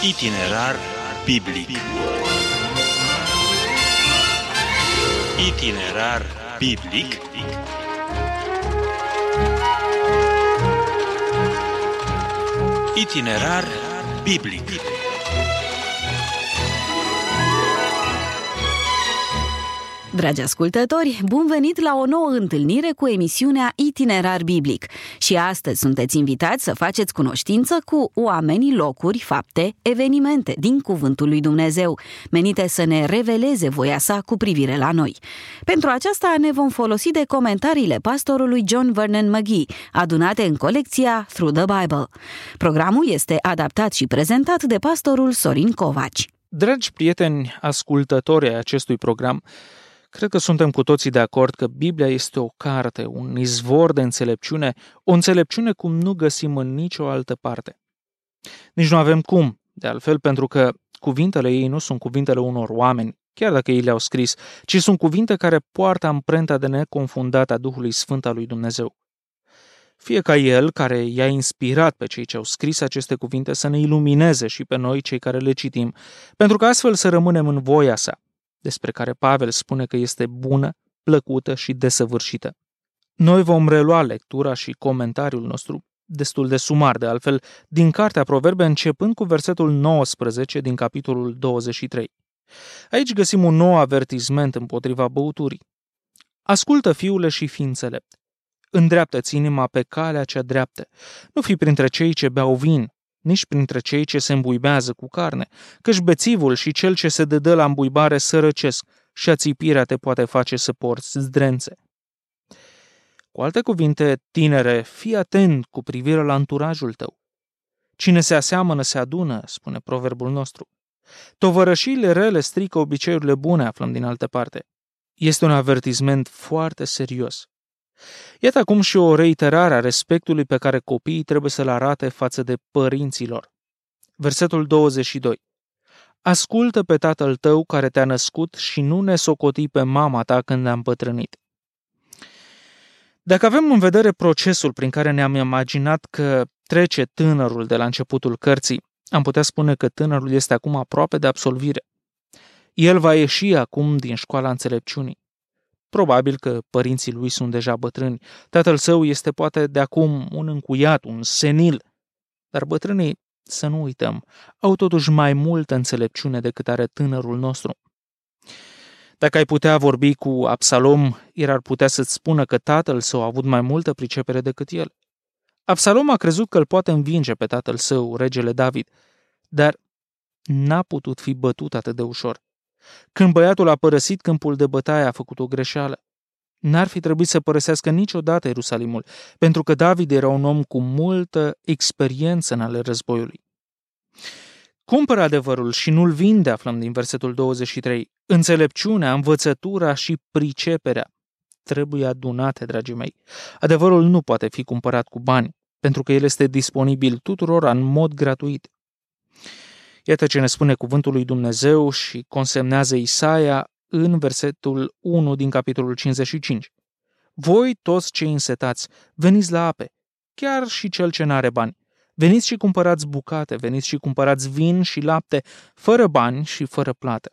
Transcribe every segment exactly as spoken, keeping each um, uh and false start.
Itinerar biblic. Itinerar biblic. Itinerar biblic. Dragi ascultători, bun venit la o nouă întâlnire cu emisiunea Itinerar Biblic. Și astăzi sunteți invitați să faceți cunoștință cu oamenii, locuri, fapte, evenimente din Cuvântul lui Dumnezeu, menite să ne reveleze voia sa cu privire la noi. Pentru aceasta ne vom folosi de comentariile pastorului John Vernon McGee, adunate în colecția Through the Bible. Programul este adaptat și prezentat de pastorul Sorin Covaci. Dragi prieteni ascultători ai acestui program, cred că suntem cu toții de acord că Biblia este o carte, un izvor de înțelepciune, o înțelepciune cum nu găsim în nicio altă parte. Nici nu avem cum, de altfel, pentru că cuvintele ei nu sunt cuvintele unor oameni, chiar dacă ei le-au scris, ci sunt cuvinte care poartă amprenta de neconfundat a Duhului Sfânt al lui Dumnezeu. Fie ca El, care i-a inspirat pe cei ce au scris aceste cuvinte, să ne ilumineze și pe noi, cei care le citim, pentru că astfel să rămânem în voia sa, despre care Pavel spune că este bună, plăcută și desăvârșită. Noi vom relua lectura și comentariul nostru, destul de sumar de altfel, din Cartea Proverbe, începând cu versetul nouăsprezece din capitolul douăzeci și trei. Aici găsim un nou avertisment împotriva băuturii. Ascultă, fiule, și fii înțelept. Îndreaptă-ți inima pe calea cea dreaptă. Nu fi printre cei ce beau vin, nici printre cei ce se îmbuibează cu carne, căci bețivul și cel ce se dedă la îmbuibare sărăcesc și ațipirea te poate face să porți zdrențe. Cu alte cuvinte, tinere, fii atent cu privire la anturajul tău. Cine se aseamănă se adună, spune proverbul nostru. Tovărășiile rele strică obiceiurile bune, aflăm din altă parte. Este un avertisment foarte serios. Iată acum și o reiterare a respectului pe care copiii trebuie să-l arate față de părinților. Versetul douăzeci și doi. Ascultă pe tatăl tău care te-a născut și nu ne socoti pe mama ta când am îmbătrânit. Dacă avem în vedere procesul prin care ne-am imaginat că trece tânărul de la începutul cărții, am putea spune că tânărul este acum aproape de absolvire. El va ieși acum din școala înțelepciunii. Probabil că părinții lui sunt deja bătrâni. Tatăl său este poate de acum un încuiat, un senil. Dar bătrânii, să nu uităm, au totuși mai multă înțelepciune decât are tânărul nostru. Dacă ai putea vorbi cu Absalom, el ar putea să-ți spună că tatăl său a avut mai multă pricepere decât el. Absalom a crezut că îl poate învinge pe tatăl său, regele David, dar n-a putut fi bătut atât de ușor. Când băiatul a părăsit câmpul de bătaie, a făcut o greșeală. N-ar fi trebuit să părăsească niciodată Ierusalimul, pentru că David era un om cu multă experiență în ale războiului. Cumpără adevărul și nu-l vinde, aflăm din versetul douăzeci și trei. Înțelepciunea, învățătura și priceperea trebuie adunate, dragii mei. Adevărul nu poate fi cumpărat cu bani, pentru că el este disponibil tuturor în mod gratuit. Iată ce ne spune cuvântul lui Dumnezeu și consemnează Isaia în versetul unu din capitolul cincizeci și cinci. Voi toți cei însetați, veniți la ape, chiar și cel ce n-are bani. Veniți și cumpărați bucate, veniți și cumpărați vin și lapte, fără bani și fără plată.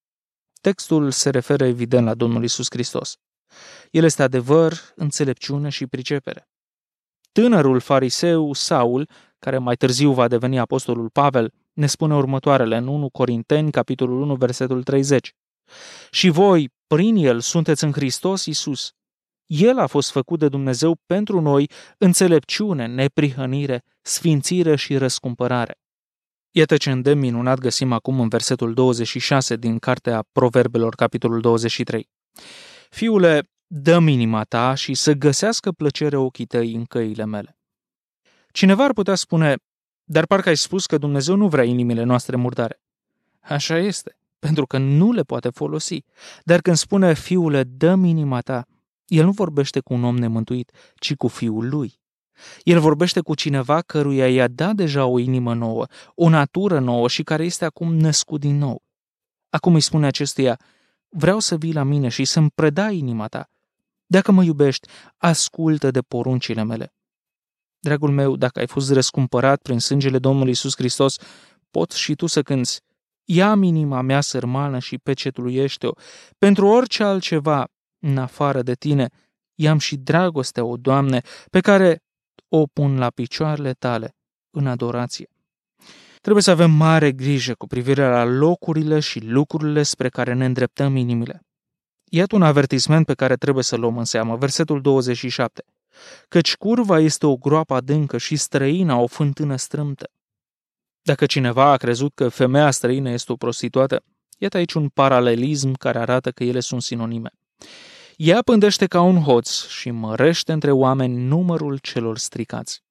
Textul se referă evident la Domnul Iisus Hristos. El este adevăr, înțelepciune și pricepere. Tânărul fariseu Saul, care mai târziu va deveni apostolul Pavel, ne spune următoarele în unu Corinteni, capitolul unu, versetul treizeci. Și voi, prin el, sunteți în Hristos Iisus. El a fost făcut de Dumnezeu pentru noi înțelepciune, neprihănire, sfințire și răscumpărare. Iată ce îndemn minunat găsim acum în versetul douăzeci și șase din Cartea Proverbelor, capitolul douăzeci și trei. Fiule, dă-mi inima ta și să găsească plăcere ochii tăi în căile mele. Cineva ar putea spune, dar parcă ai spus că Dumnezeu nu vrea inimile noastre murdare. Așa este, pentru că nu le poate folosi. Dar când spune, fiule, dă-mi inima ta, el nu vorbește cu un om nemântuit, ci cu fiul lui. El vorbește cu cineva căruia i-a dat deja o inimă nouă, o natură nouă și care este acum născut din nou. Acum îi spune acestuia, vreau să vii la mine și să-mi predai inima ta. Dacă mă iubești, ascultă de poruncile mele. Dragul meu, dacă ai fost răscumpărat prin sângele Domnului Iisus Hristos, poți și tu să cânți: ia-mi inima mea sărmană și pecetluiește-o. Pentru orice altceva, în afară de tine, i-am și dragostea, o Doamne, pe care o pun la picioarele tale în adorație. Trebuie să avem mare grijă cu privire la locurile și lucrurile spre care ne îndreptăm inimile. Iată un avertisment pe care trebuie să-l luăm în seamă, versetul douăzeci și șapte. Căci curva este o groapă adâncă și străina o fântână strâmtă. Dacă cineva a crezut că femeia străină este o prostituată, iată aici un paralelism care arată că ele sunt sinonime. Ea pândește ca un hoț și mărește între oameni numărul celor stricați.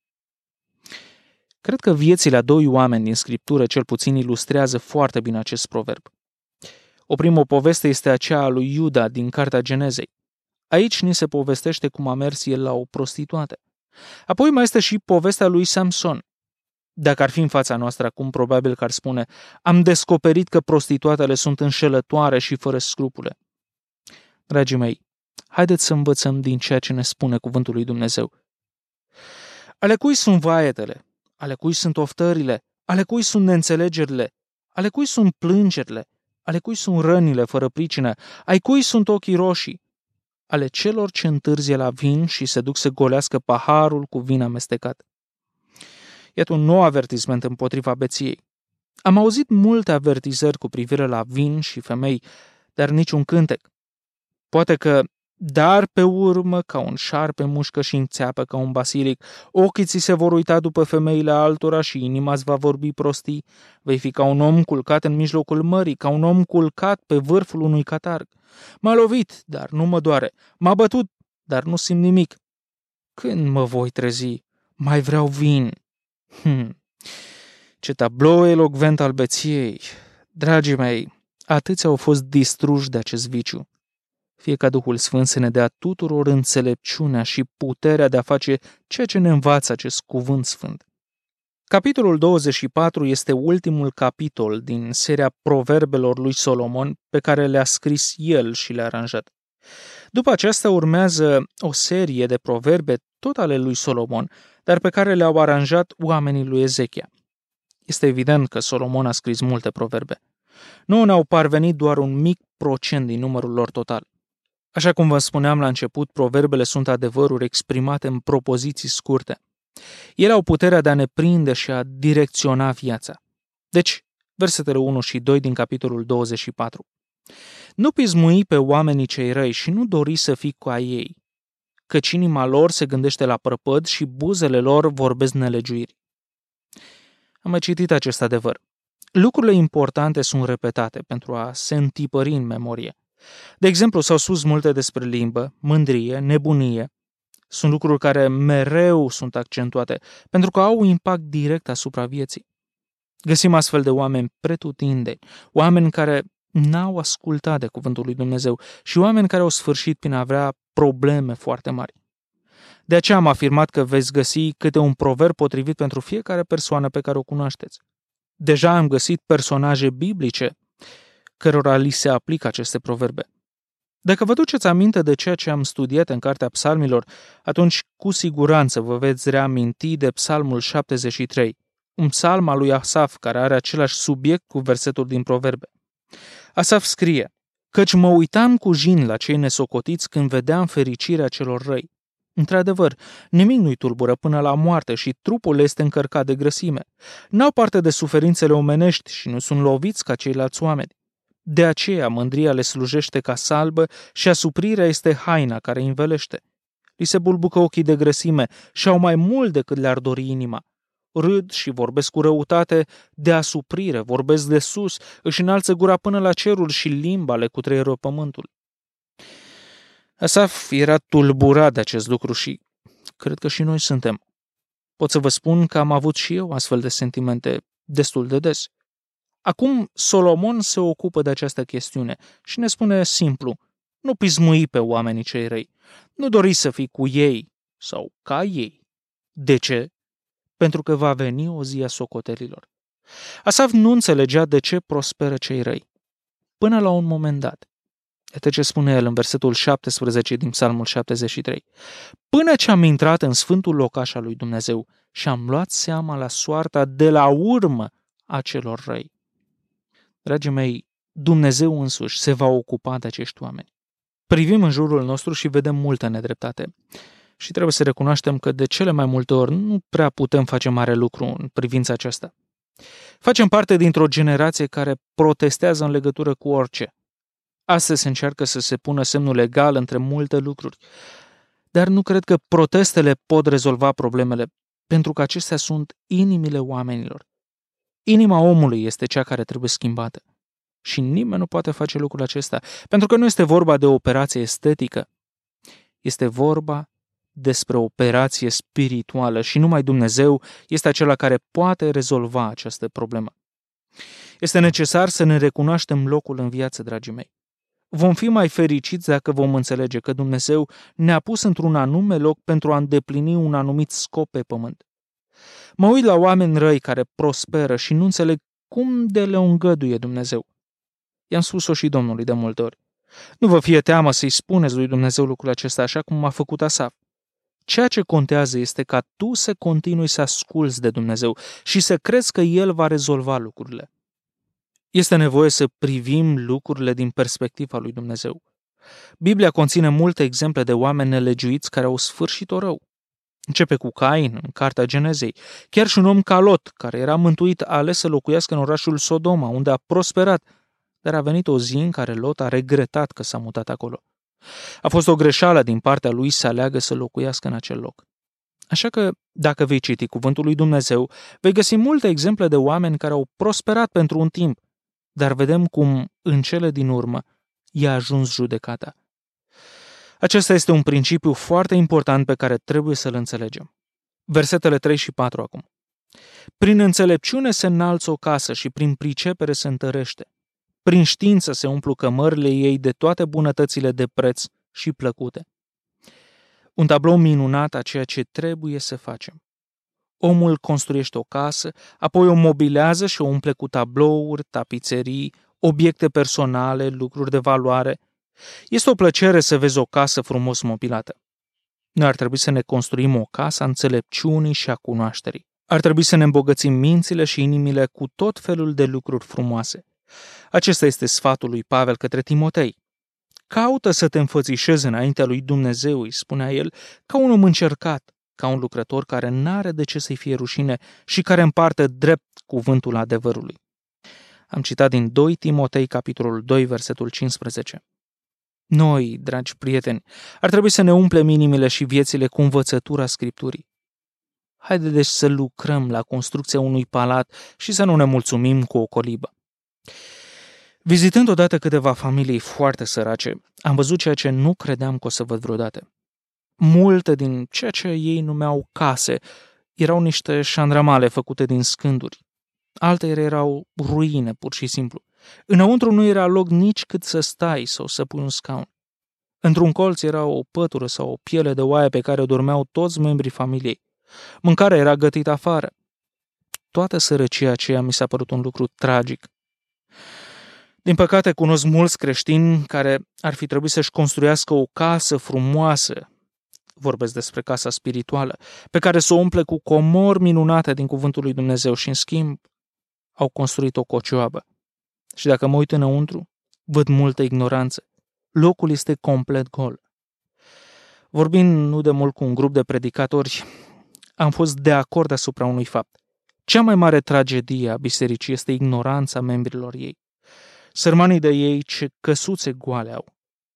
Cred că viețile a doi oameni din Scriptură cel puțin ilustrează foarte bine acest proverb. O primă poveste este aceea a lui Iuda din Cartea Genezei. Aici ni se povestește cum a mers el la o prostituată. Apoi mai este și povestea lui Samson. Dacă ar fi în fața noastră acum, probabil că ar spune: am descoperit că prostituatele sunt înșelătoare și fără scrupule. Dragii mei, haideți să învățăm din ceea ce ne spune cuvântul lui Dumnezeu. Ale cui sunt vaetele? Ale cui sunt oftările? Ale cui sunt neînțelegerile? Ale cui sunt plângerile? Ale cui sunt rănile fără pricină? Ai cui sunt ochii roșii? Ale celor ce întârzie la vin și se duc să golească paharul cu vin amestecat. Iată un nou avertisment împotriva beției. Am auzit multe avertizări cu privire la vin și femei, dar niciun cântec. Poate că, dar pe urmă, ca un șarpe mușcă și înțeapă ca un basilic, ochii ți se vor uita după femeile altora și inima îți va vorbi prostii. Vei fi ca un om culcat în mijlocul mării, ca un om culcat pe vârful unui catarg. M-a lovit, dar nu mă doare. M-a bătut, dar nu simt nimic. Când mă voi trezi? Mai vreau vin. Hmm. Ce tablou elocvent al beției! Dragii mei, atâția au fost distruși de acest viciu. Fie ca Duhul Sfânt să ne dea tuturor înțelepciunea și puterea de a face ceea ce ne învață acest cuvânt sfânt. Capitolul douăzeci și patru este ultimul capitol din seria proverbelor lui Solomon pe care le-a scris el și le-a aranjat. După aceasta urmează o serie de proverbe tot ale lui Solomon, dar pe care le-au aranjat oamenii lui Ezechia. Este evident că Solomon a scris multe proverbe. Nouă ne-au parvenit doar un mic procent din numărul lor total. Așa cum vă spuneam la început, proverbele sunt adevăruri exprimate în propoziții scurte. Ele au puterea de a ne prinde și a direcționa viața. Deci, versetele unu și doi din capitolul douăzeci și patru. Nu pismui pe oamenii cei răi și nu dori să fii cu a ei, căci inima lor se gândește la prăpăd și buzele lor vorbesc nelegiuiri. Am mai citit acest adevăr. Lucrurile importante sunt repetate pentru a se întipări în memorie. De exemplu, s-au spus multe despre limbă, mândrie, nebunie. Sunt lucruri care mereu sunt accentuate, pentru că au un impact direct asupra vieții. Găsim astfel de oameni pretutindeni, oameni care n-au ascultat de cuvântul lui Dumnezeu și oameni care au sfârșit prin a avea probleme foarte mari. De aceea am afirmat că veți găsi câte un proverb potrivit pentru fiecare persoană pe care o cunoașteți. Deja am găsit personaje biblice cărora li se aplică aceste proverbe. Dacă vă duceți aminte de ceea ce am studiat în Cartea Psalmilor, atunci cu siguranță vă veți reaminti de Psalmul șaptezeci și trei, un psalm al lui Asaf care are același subiect cu versetul din proverbe. Asaf scrie: căci mă uitam cu jin la cei nesocotiți când vedeam fericirea celor răi. Într-adevăr, nimic nu-i tulbură până la moarte și trupul este încărcat de grăsime. N-au parte de suferințele omenești și nu sunt loviți ca ceilalți oameni. De aceea mândria le slujește ca salbă și asuprirea este haina care învelește. Li se bulbucă ochii de grăsime și au mai mult decât le-ar dori inima. Râd și vorbesc cu răutate, de asuprire, vorbesc de sus, își înalță gura până la cerul și limba le cutreieră pământul. Asaf era tulburat de acest lucru și cred că și noi suntem. Pot să vă spun că am avut și eu astfel de sentimente destul de des. Acum Solomon se ocupă de această chestiune și ne spune simplu: nu pismui pe oamenii cei răi, nu dori să fii cu ei sau ca ei. De ce? Pentru că va veni o zi a socotelilor. Asaf nu înțelegea de ce prosperă cei răi, până la un moment dat. Iată ce spune el în versetul șaptesprezece din Psalmul șaptezeci și trei. Până ce am intrat în sfântul locaș al lui Dumnezeu și am luat seama la soarta de la urmă a celor răi. Dragii mei, Dumnezeu însuși se va ocupa de acești oameni. Privim în jurul nostru și vedem multă nedreptate. Și trebuie să recunoaștem că de cele mai multe ori nu prea putem face mare lucru în privința aceasta. Facem parte dintr-o generație care protestează în legătură cu orice. Astăzi se încearcă să se pună semnul legal între multe lucruri. Dar nu cred că protestele pot rezolva problemele, pentru că acestea sunt inimile oamenilor. Inima omului este cea care trebuie schimbată. Și nimeni nu poate face lucrul acesta, pentru că nu este vorba de o operație estetică. Este vorba despre o operație spirituală și numai Dumnezeu este acela care poate rezolva această problemă. Este necesar să ne recunoaștem locul în viață, dragii mei. Vom fi mai fericiți dacă vom înțelege că Dumnezeu ne-a pus într-un anume loc pentru a îndeplini un anumit scop pe pământ. Mă uit la oameni răi care prosperă și nu înțeleg cum de le îngăduie Dumnezeu. I-am spus-o și Domnului de multe ori. Nu vă fie teamă să-i spuneți lui Dumnezeu lucrul acesta așa cum a făcut Asaf. Ceea ce contează este ca tu să continui să asculți de Dumnezeu și să crezi că El va rezolva lucrurile. Este nevoie să privim lucrurile din perspectiva lui Dumnezeu. Biblia conține multe exemple de oameni nelegiuiți care au sfârșit-o rău. Începe cu Cain, în cartea Genezei. Chiar și un om ca Lot, care era mântuit, a ales să locuiască în orașul Sodoma, unde a prosperat, dar a venit o zi în care Lot a regretat că s-a mutat acolo. A fost o greșeală din partea lui să aleagă să locuiască în acel loc. Așa că, dacă vei citi cuvântul lui Dumnezeu, vei găsi multe exemple de oameni care au prosperat pentru un timp, dar vedem cum, în cele din urmă, i-a ajuns judecata. Acesta este un principiu foarte important pe care trebuie să-l înțelegem. Versetele trei și patru acum. Prin înțelepciune se înalță o casă și prin pricepere se întărește. Prin știință se umplu cămările ei de toate bunătățile de preț și plăcute. Un tablou minunat a ceea ce trebuie să facem. Omul construiește o casă, apoi o mobilează și o umple cu tablouri, tapiserii, obiecte personale, lucruri de valoare. Este o plăcere să vezi o casă frumos mobilată. Noi ar trebui să ne construim o casă a înțelepciunii și a cunoașterii. Ar trebui să ne îmbogățim mințile și inimile cu tot felul de lucruri frumoase. Acesta este sfatul lui Pavel către Timotei. Caută să te înfățișezi înaintea lui Dumnezeu, îi spunea el, ca un om încercat, ca un lucrător care n-are de ce să-i fie rușine și care împarte drept cuvântul adevărului. Am citat din doi Timotei, capitolul doi, versetul cincisprezece. Noi, dragi prieteni, ar trebui să ne umplem inimile și viețile cu învățătura Scripturii. Haide deci să lucrăm la construcția unui palat și să nu ne mulțumim cu o colibă. Vizitând odată câteva familii foarte sărace, am văzut ceea ce nu credeam că o să văd vreodată. Multe din ceea ce ei numeau case erau niște șandramale făcute din scânduri. Altele erau ruine, pur și simplu. Înăuntru nu era loc nici cât să stai sau să pui un scaun. Într-un colț era o pătură sau o piele de oaie pe care o dormeau toți membrii familiei. Mâncarea era gătită afară. Toată sărăcia aceea mi s-a părut un lucru tragic. Din păcate, cunosc mulți creștini care ar fi trebuit să-și construiască o casă frumoasă, vorbesc despre casa spirituală, pe care să o umple cu comori minunate din cuvântul lui Dumnezeu și, în schimb, au construit o cocioabă. Și dacă mă uit înăuntru, văd multă ignoranță. Locul este complet gol. Vorbind nu de mult cu un grup de predicatori, am fost de acord asupra unui fapt. Cea mai mare tragedie a bisericii este ignoranța membrilor ei. Sărmanii de ei ce căsuțe goale au.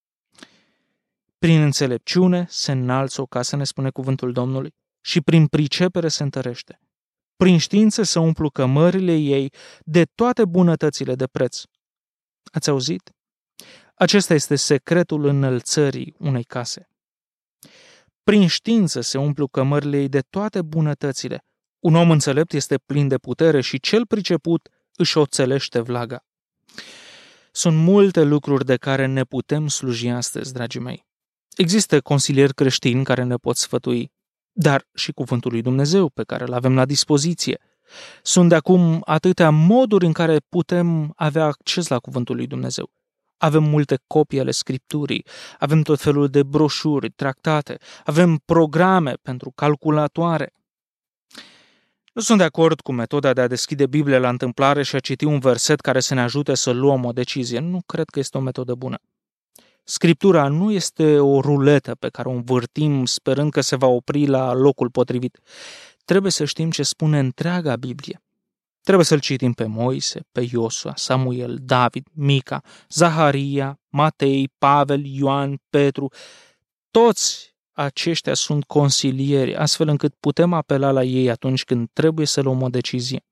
Prin înțelepciune se înalță o casă, ne spune cuvântul Domnului, și prin pricepere se întărește. Prin știință se umplu cămările ei de toate bunătățile de preț. Ați auzit? Acesta este secretul înălțării unei case. Prin știință se umplu cămările ei de toate bunătățile. Un om înțelept este plin de putere și cel priceput își oțelește vlaga. Sunt multe lucruri de care ne putem sluji astăzi, dragii mei. Există consilieri creștini care ne pot sfătui, dar și cuvântul lui Dumnezeu pe care îl avem la dispoziție. Sunt de acum atâtea moduri în care putem avea acces la cuvântul lui Dumnezeu. Avem multe copii ale Scripturii, avem tot felul de broșuri, tractate, avem programe pentru calculatoare. Nu sunt de acord cu metoda de a deschide Biblia la întâmplare și a citi un verset care să ne ajute să luăm o decizie. Nu cred că este o metodă bună. Scriptura nu este o ruletă pe care o învârtim sperând că se va opri la locul potrivit. Trebuie să știm ce spune întreaga Biblie. Trebuie să-l citim pe Moise, pe Iosua, Samuel, David, Mica, Zaharia, Matei, Pavel, Ioan, Petru. Toți aceștia sunt consilieri, astfel încât putem apela la ei atunci când trebuie să luăm o decizie.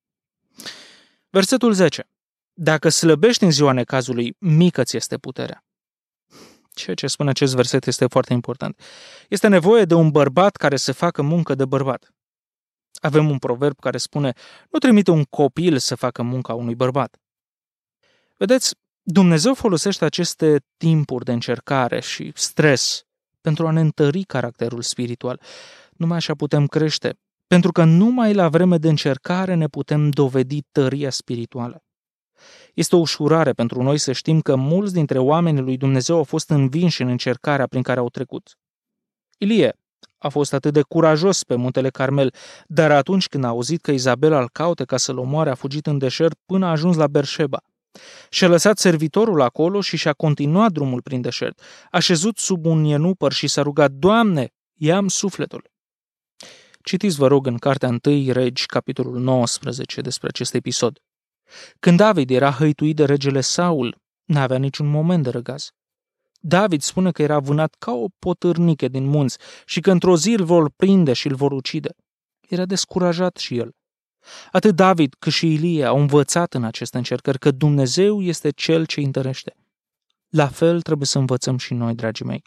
Versetul zece. Dacă slăbești în ziua necazului, mică ți este puterea. Ceea ce spune acest verset este foarte important. Este nevoie de un bărbat care să facă muncă de bărbat. Avem un proverb care spune, nu trimite un copil să facă munca unui bărbat. Vedeți, Dumnezeu folosește aceste timpuri de încercare și stres pentru a ne întări caracterul spiritual. Numai așa putem crește, pentru că numai la vreme de încercare ne putem dovedi tăria spirituală. Este o ușurare pentru noi să știm că mulți dintre oamenii lui Dumnezeu au fost învinși în încercarea prin care au trecut. Ilie a fost atât de curajos pe muntele Carmel, dar atunci când a auzit că Izabela îl caute ca să-l omoare, a fugit în deșert până a ajuns la Berșeba. Și-a lăsat servitorul acolo și și-a continuat drumul prin deșert. A șezut sub un ienupăr și s-a rugat, Doamne, ia-mi sufletul. Citiți, vă rog, în Cartea întâi Regi, capitolul nouăsprezece, despre acest episod. Când David era hăituit de regele Saul, n-avea niciun moment de răgaz. David spune că era vânat ca o potârnică din munți și că într-o zi îl vor prinde și îl vor ucide. Era descurajat și el. Atât David cât și Ilie au învățat în aceste încercări că Dumnezeu este Cel ce întărește. La fel trebuie să învățăm și noi, dragii mei.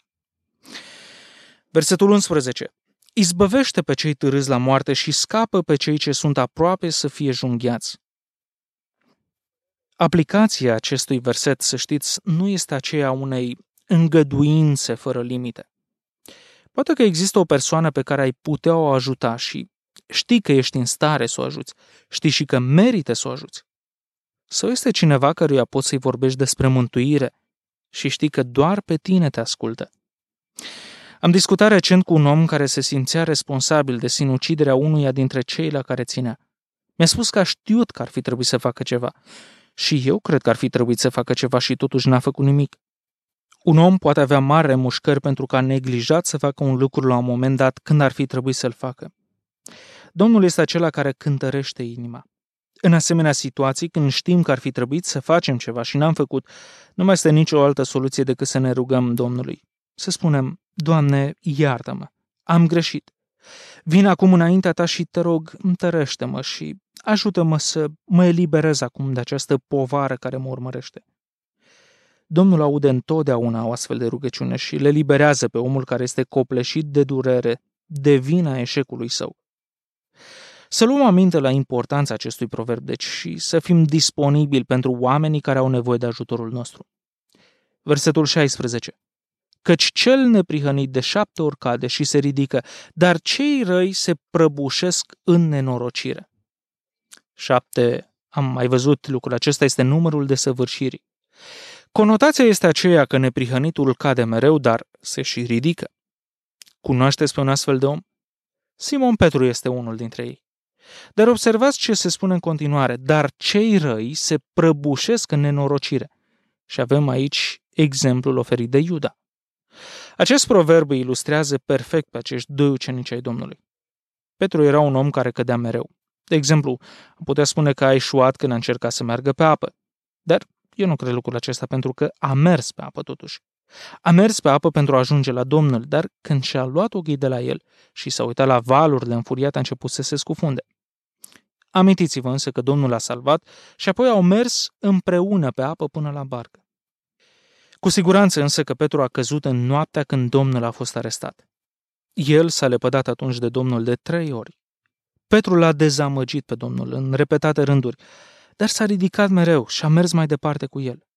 Versetul unsprezece. Izbăvește pe cei târâți la moarte și scapă pe cei ce sunt aproape să fie junghiați. Aplicația acestui verset, să știți, nu este aceea unei îngăduințe fără limite. Poate că există o persoană pe care ai putea o ajuta și știi că ești în stare să o ajuți, știi și că merită să o ajuți. Sau este cineva căruia poți să-i vorbești despre mântuire și știi că doar pe tine te ascultă. Am discutat recent cu un om care se simțea responsabil de sinuciderea unuia dintre cei la care ținea. Mi-a spus că a știut că ar fi trebuit să facă ceva. Și eu cred că ar fi trebuit să facă ceva și totuși n-a făcut nimic. Un om poate avea mari remușcări pentru că a neglijat să facă un lucru la un moment dat când ar fi trebuit să-l facă. Domnul este acela care cântărește inima. În asemenea situații, când știm că ar fi trebuit să facem ceva și n-am făcut, nu mai este nicio altă soluție decât să ne rugăm Domnului. Să spunem, Doamne, iartă-mă, am greșit. Vin acum înaintea Ta și te rog, întărește-mă și ajută-mă să mă eliberez acum de această povară care mă urmărește. Domnul aude întotdeauna o astfel de rugăciune și le liberează pe omul care este copleșit de durere, de vina eșecului său. Să luăm aminte la importanța acestui proverb, deci, și să fim disponibili pentru oamenii care au nevoie de ajutorul nostru. Versetul șaisprezece. Căci cel neprihănit de șapte ori cade și se ridică, dar cei răi se prăbușesc în nenorocire. Șapte, am mai văzut lucrul acesta, este numărul desăvârșirii. Conotația este aceea că neprihănitul cade mereu, dar se și ridică. Cunoașteți pe un astfel de om? Simon Petru este unul dintre ei. Dar observați ce se spune în continuare, dar cei răi se prăbușesc în nenorocire. Și avem aici exemplul oferit de Iuda. Acest proverb ilustrează perfect pe acești doi ucenici ai Domnului. Petru era un om care cădea mereu. De exemplu, am putea spune că a eșuat când a încercat să meargă pe apă. Dar eu nu cred lucrul acesta pentru că a mers pe apă totuși. A mers pe apă pentru a ajunge la Domnul, dar când și-a luat ochii de la el și s-a uitat la valurile înfuriate, a început să se scufunde. Amintiți-vă însă că Domnul l-a salvat și apoi au mers împreună pe apă până la barcă. Cu siguranță însă că Petru a căzut în noaptea când Domnul a fost arestat. El s-a lepădat atunci de Domnul de trei ori. Petru l-a dezamăgit pe Domnul în repetate rânduri, dar s-a ridicat mereu și a mers mai departe cu el.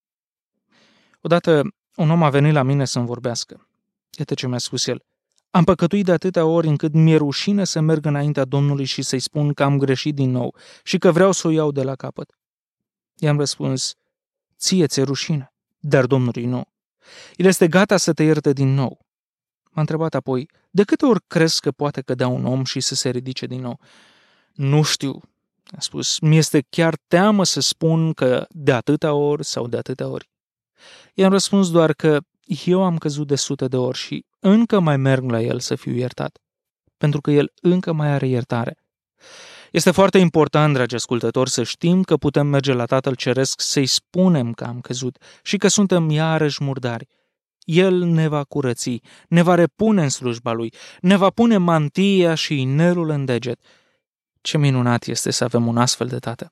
Odată un om a venit la mine să-mi vorbească. Iată ce mi-a spus el. Am păcătuit de atâtea ori încât mi-e rușine să merg înaintea Domnului și să-i spun că am greșit din nou și că vreau să o iau de la capăt. I-am răspuns, ție ți-e rușine, dar Domnului nu. El este gata să te ierte din nou. M-a întrebat apoi, de câte ori crezi că poate cădea un om și să se ridice din nou? Nu știu, a spus, mi-este chiar teamă să spun că de atâtea ori sau de atâtea ori. I-am răspuns doar că eu am căzut de sute de ori și încă mai merg la el să fiu iertat, pentru că el încă mai are iertare. Este foarte important, dragi ascultători, să știm că putem merge la Tatăl Ceresc să-i spunem că am căzut și că suntem iarăși murdari. El ne va curăți, ne va repune în slujba Lui, ne va pune mantia și inelul în deget. Ce minunat este să avem un astfel de tată!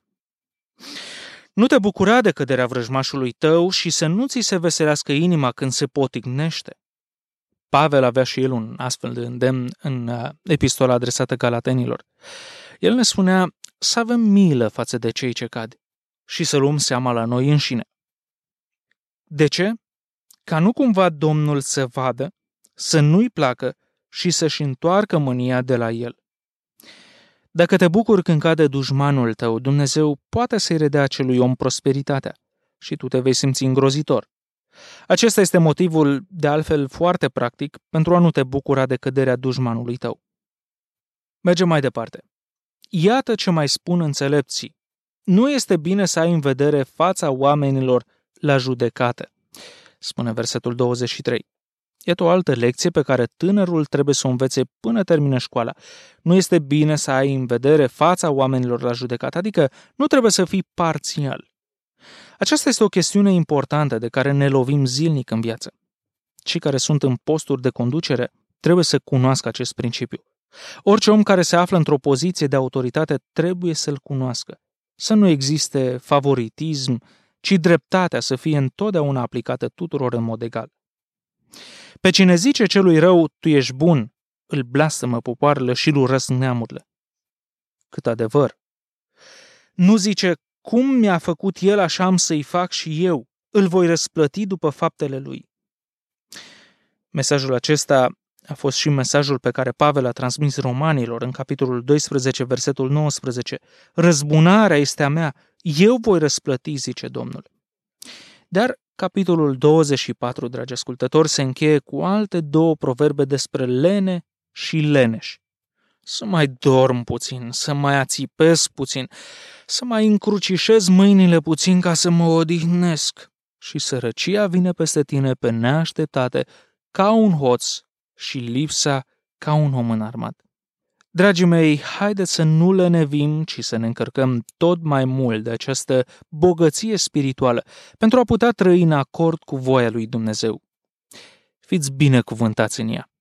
Nu te bucura de căderea vrăjmașului tău și să nu ți se veselească inima când se potignește. Pavel avea și el un astfel de îndemn în epistola adresată Galatenilor. El ne spunea să avem milă față de cei ce cad și să luăm seama la noi înșine. De ce? Ca nu cumva Domnul să vadă, să nu-i placă și să-și întoarcă mânia de la el. Dacă te bucuri când cade dușmanul tău, Dumnezeu poate să-i redea acelui om prosperitatea și tu te vei simți îngrozitor. Acesta este motivul, de altfel foarte practic, pentru a nu te bucura de căderea dușmanului tău. Mergem mai departe. Iată ce mai spun înțelepții. Nu este bine să ai în vedere fața oamenilor la judecată, spune versetul douăzeci și trei. Iată o altă lecție pe care tânărul trebuie să o învețe până termină școala. Nu este bine să ai în vedere fața oamenilor la judecată, adică nu trebuie să fii parțial. Aceasta este o chestiune importantă de care ne lovim zilnic în viață. Cei care sunt în posturi de conducere trebuie să cunoască acest principiu. Orice om care se află într-o poziție de autoritate trebuie să-l cunoască. Să nu existe favoritism, ci dreptatea să fie întotdeauna aplicată tuturor în mod egal. Pe cine zice celui rău, tu ești bun, îl blastămă popoarele și îl urăsc neamurile. Cât adevăr! Nu zice, cum mi-a făcut el, așa am să-i fac și eu, îl voi răsplăti după faptele lui. Mesajul acesta a fost și mesajul pe care Pavel a transmis romanilor în capitolul doisprezece, versetul nouăsprezece. Răzbunarea este a mea, eu voi răsplăti, zice Domnul. Dar capitolul douăzeci și patru, dragi ascultători, se încheie cu alte două proverbe despre lene și leneș. Să mai dorm puțin, să mai ațipez puțin, să mai încrucișez mâinile puțin ca să mă odihnesc. Și sărăcia vine peste tine pe neașteptate, ca un hoț și lipsa ca un om înarmat. Dragii mei, haideți să nu lenevim, ci să ne încărcăm tot mai mult de această bogăție spirituală pentru a putea trăi în acord cu voia lui Dumnezeu. Fiți binecuvântați în ea!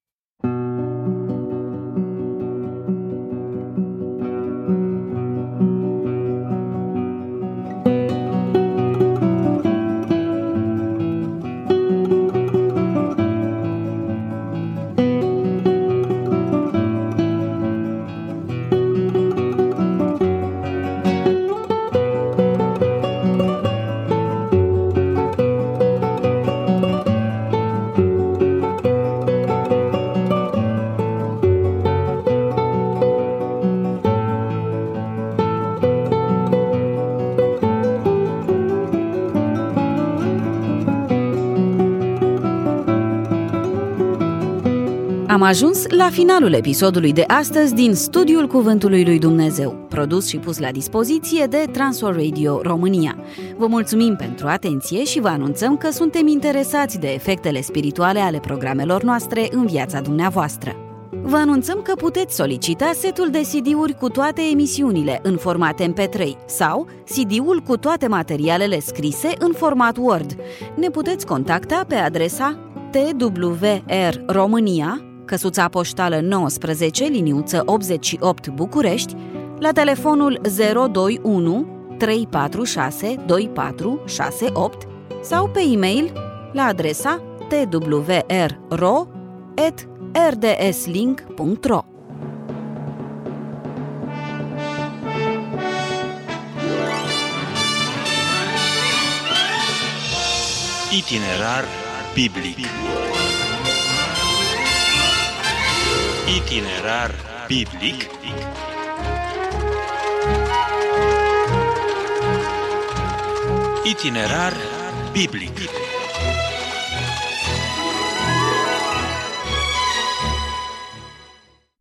Am ajuns la finalul episodului de astăzi din Studiul Cuvântului lui Dumnezeu, produs și pus la dispoziție de Transworld Radio România. Vă mulțumim pentru atenție și vă anunțăm că suntem interesați de efectele spirituale ale programelor noastre în viața dumneavoastră. Vă anunțăm că puteți solicita setul de C D-uri cu toate emisiunile în format M P trei sau C D-ul cu toate materialele scrise în format Word. Ne puteți contacta pe adresa T W R România, căsuța poștală nouăsprezece, liniuță optzeci și opt București, la telefonul zero doi unu trei patru șase doi patru șase opt sau pe e-mail la adresa t w r ro at r d s link punct r o. Itinerar biblic. Itinerar biblic. Itinerar biblic.